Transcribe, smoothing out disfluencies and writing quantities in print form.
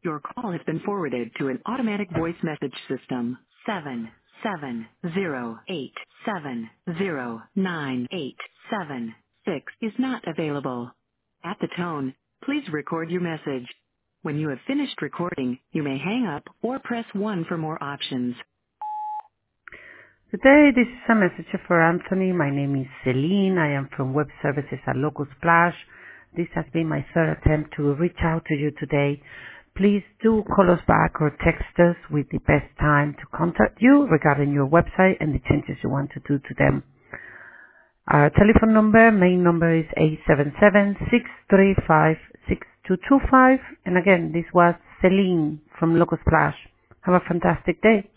Your call has been forwarded to an automatic voice message system. 77087098776 is not available. At the tone, please record your message. When you have finished recording, you may hang up or press 1 for more options. Today, this is a message for Anthony. My name is Celine. I am from Web Services at Locust Splash. This has been my third attempt to reach out to you today. Please do call us back or text us with the best time to contact you regarding your website and the changes you want to do to them. Our telephone number, main number is 877-635-6225. And again, this was Celine from Locust Splash. Have a fantastic day.